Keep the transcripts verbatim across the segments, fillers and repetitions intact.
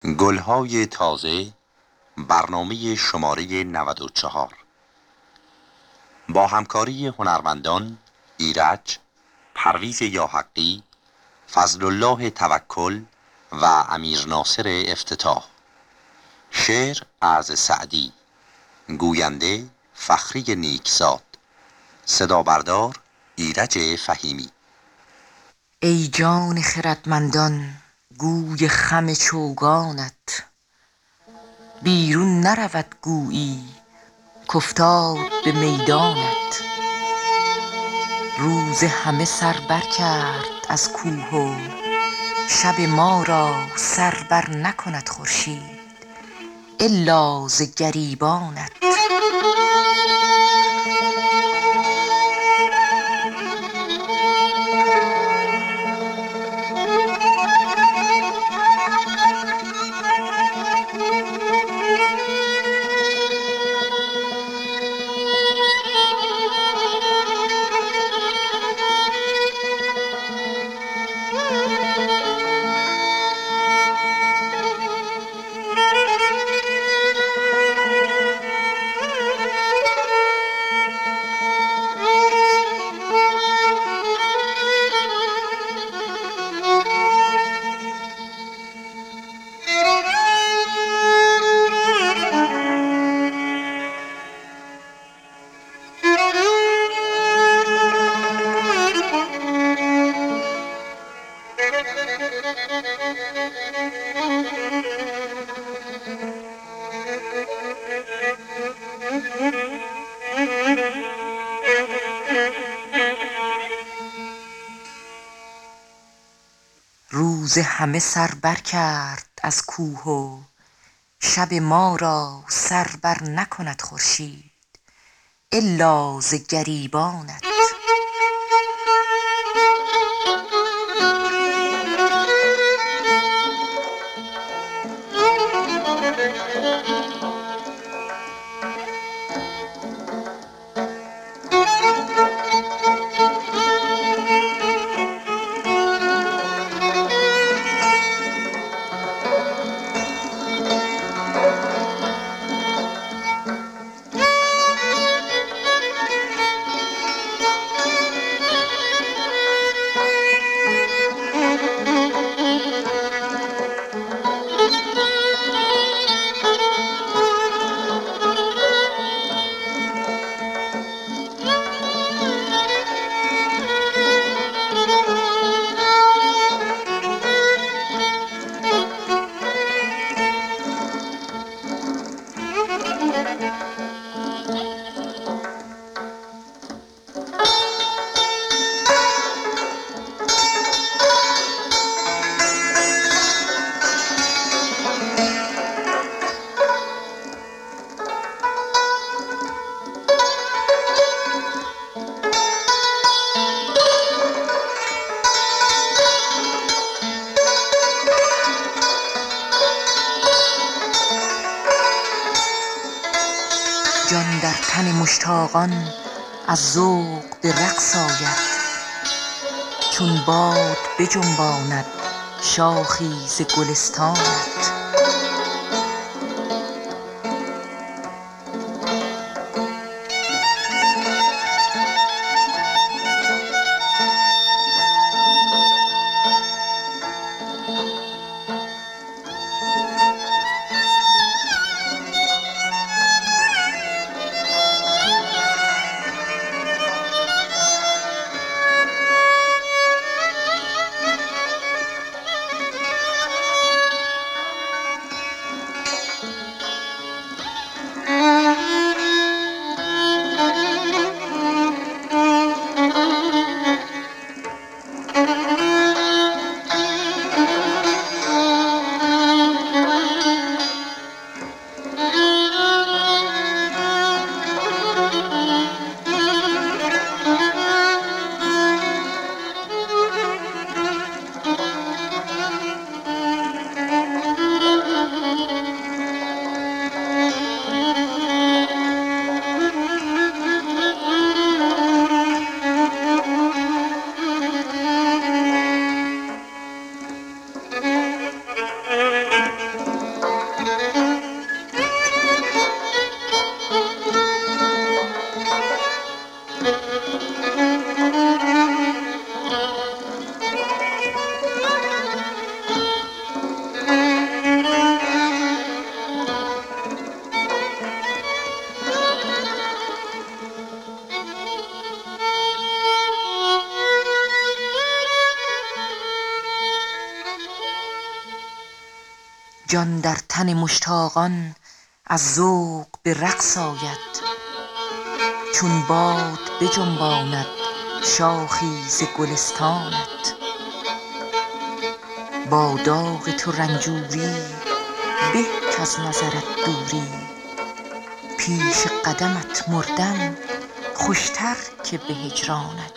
گلهای تازه، برنامه شماره نود و چهار با همکاری هنرمندان ایرج، پرویز یاحقی، فضل الله توکل و امیر ناصر افتتاح. شعر از سعدی، گوینده فخری نیکزاد، صدا بردار ایرج فهیمی. ای جان خردمندان گوی خم چوگانت، بیرون نرود گویی کافتاد به میدانت. روز همه سر بر کرد از کوه و شب ما را سر بر نکند خورشید الا ز گریبانت. روز همه سر بر کرد از کوه و شب ما را سر بر نکند خورشید الا ز گریبانت. جان در تن مشتاقان از ذوق به رقص آید، چون باد بجنباند شاخی ز گلستانت. جان در تن مشتاقان از ذوق به رقص آید، چون باد بجنباند شاخی ز گلستانت. با داغ تو رنجوری به کز نظرت دوری، پیش قدمت مردن خوشتر که به هجرانت.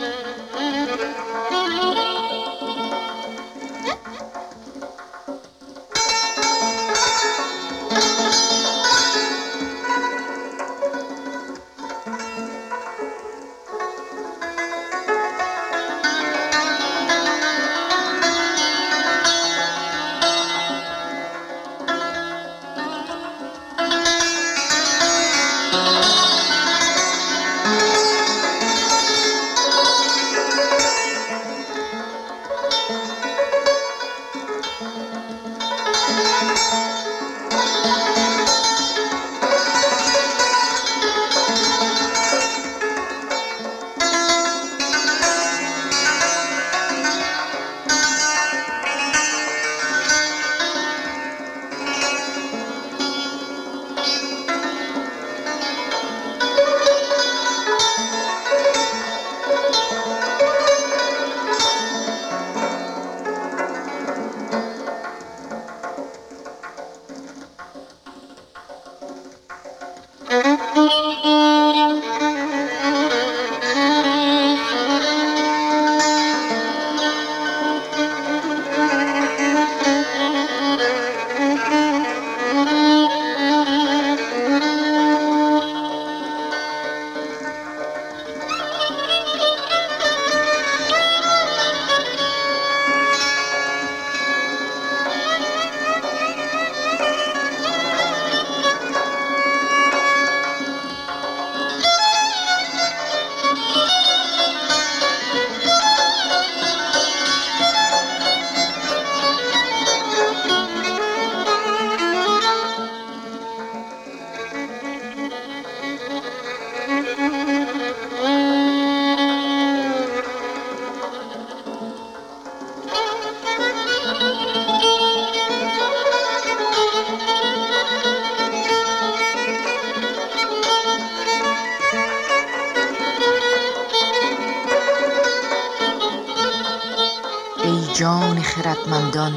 ای جان خردمندان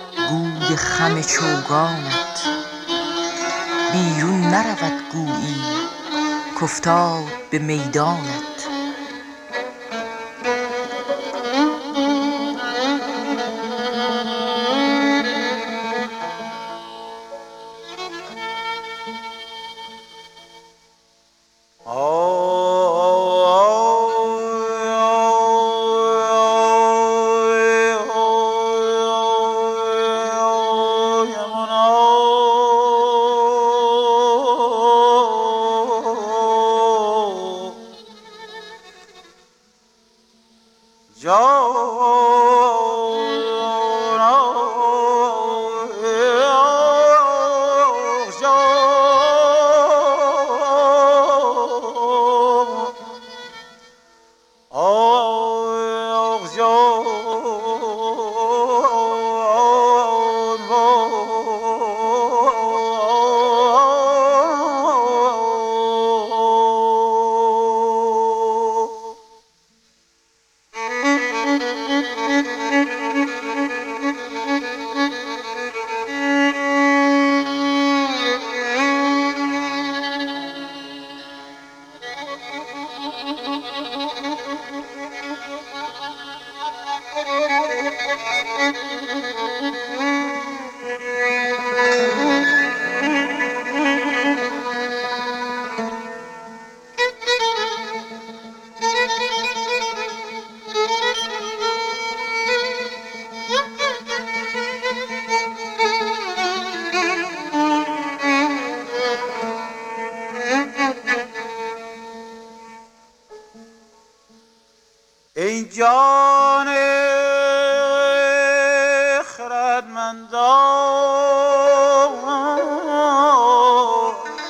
گوی خم چوگانت، بیرون نرود گویی کافتاد به میدانت. ای جان خردمندان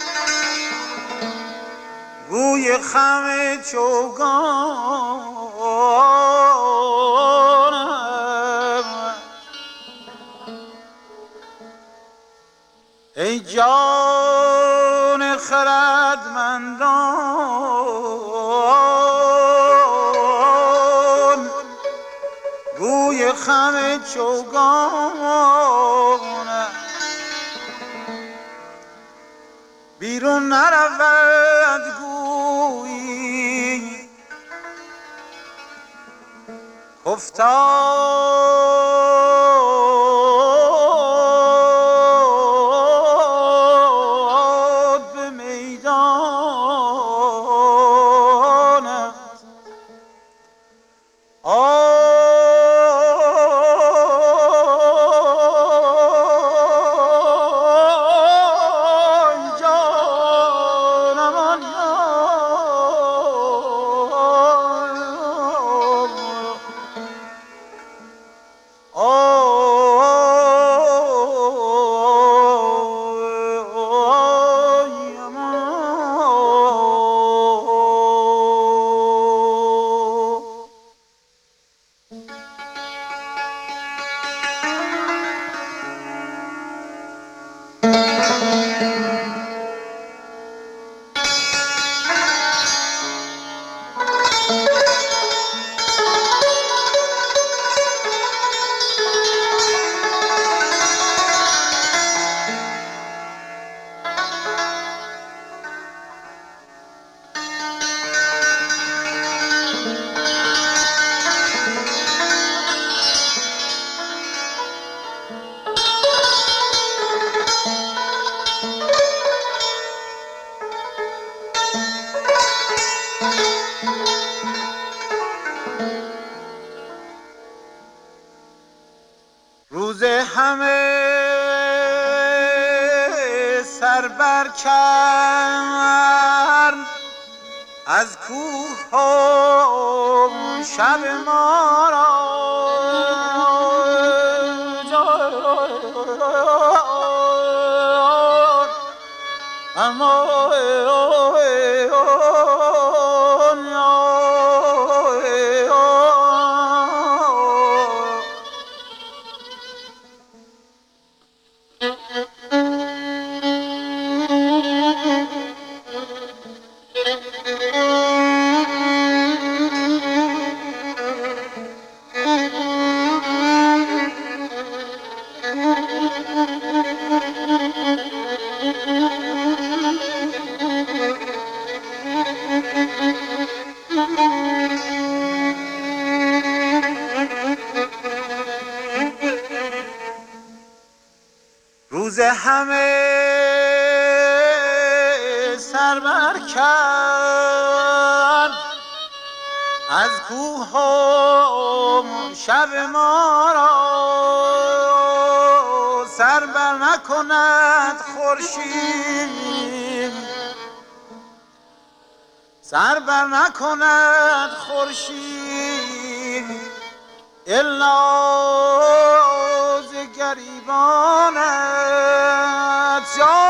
گوی خم چوگانم، ای جان خردمندان گوی خم چوگان بیرون نرود گویی افتاد به میدانت آی جانم آن روز همه سر بر کرد از کوه ها شب ما را اما روز همه سر بر کرد از کوه ها شب ما را سر بر نکند خورشید سر بر نکند خورشید الا ز گریبانت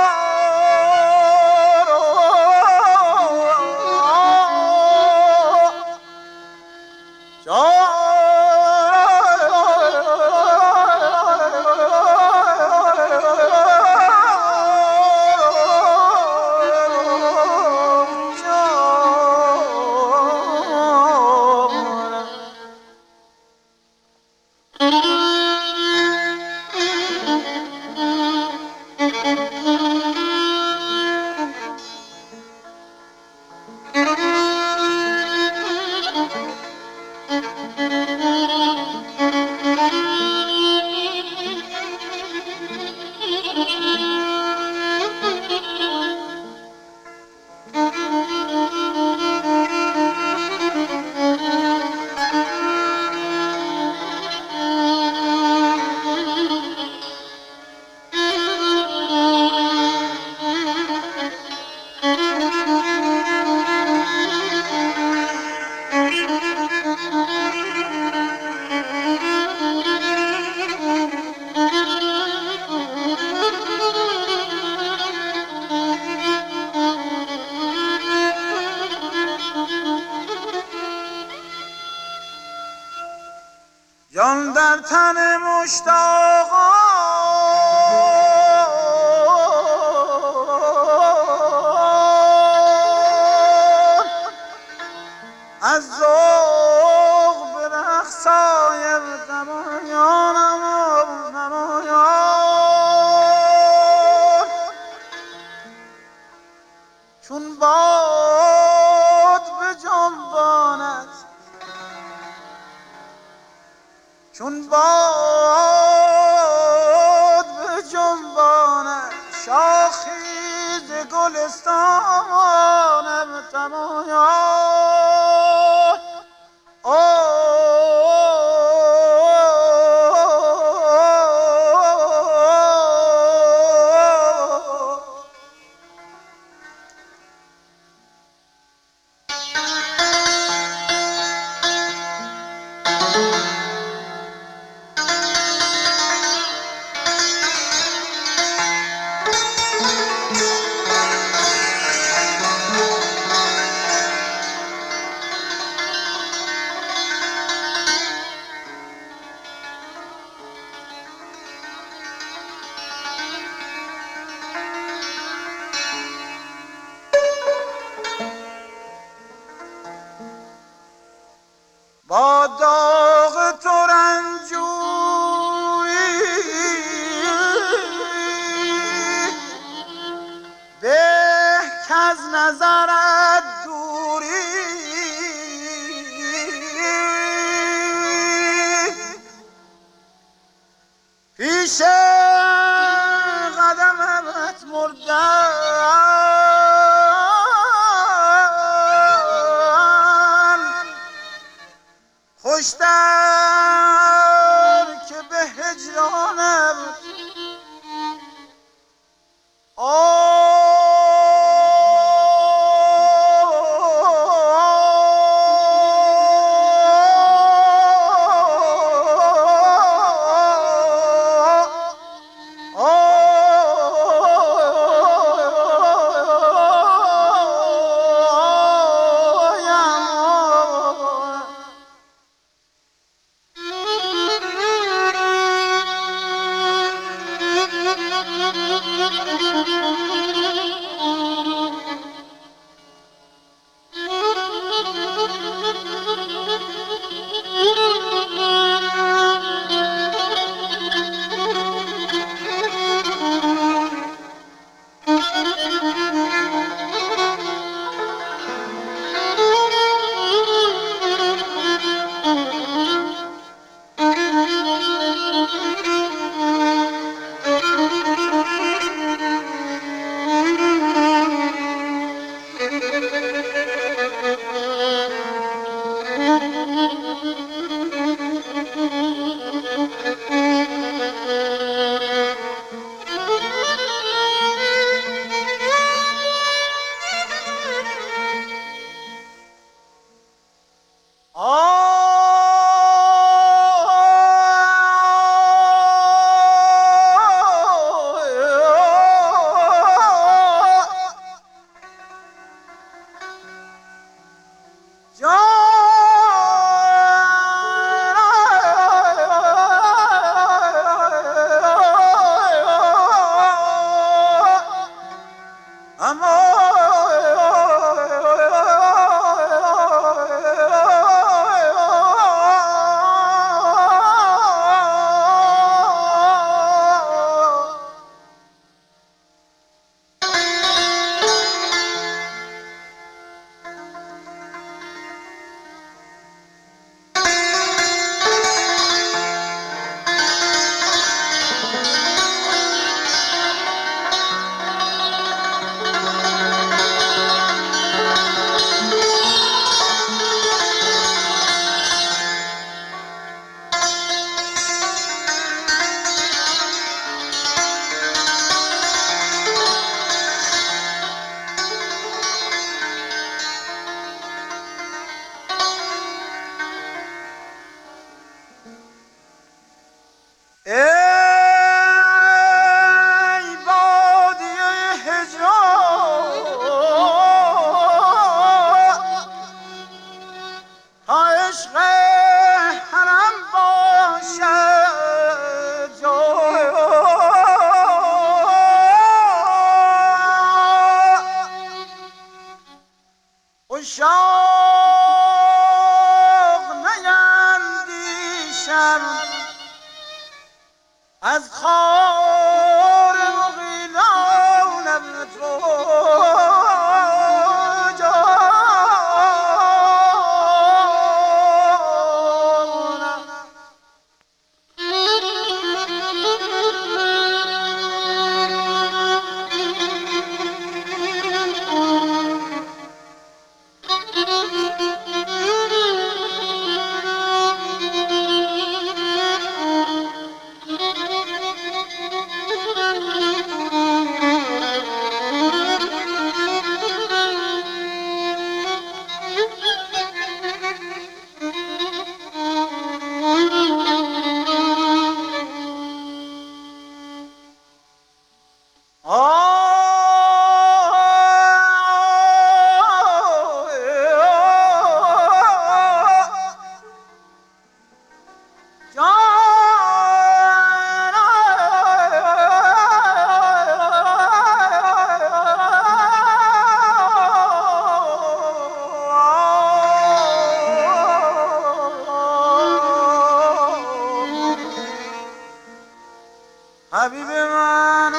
جان در تن مشتاقان شاخیز گلستانم تمایا با داغ تو رنجوری به کز نظرت دوری پیش قدمت مردم خوشتر که به هجرانم حبیب من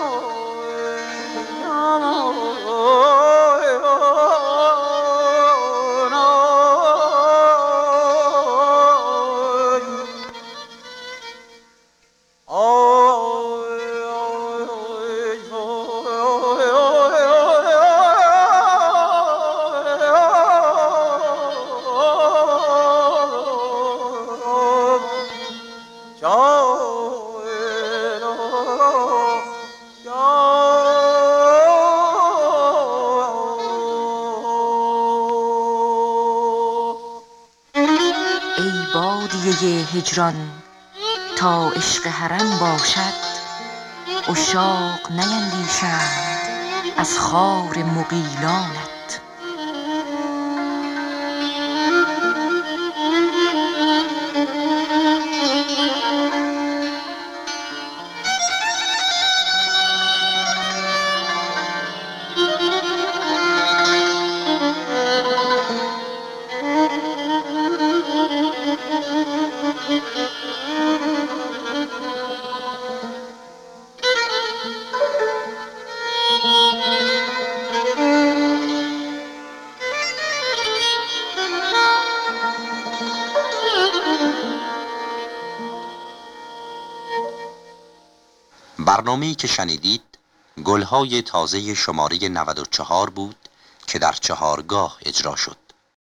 ای بادیه هجران تا عشق حرم باشد عشاق نیندیشند از خار مغیلانت. برنامه‌ای که شنیدید گلهای تازه شماره نود و چهار بود که در چهارگاه اجرا شد.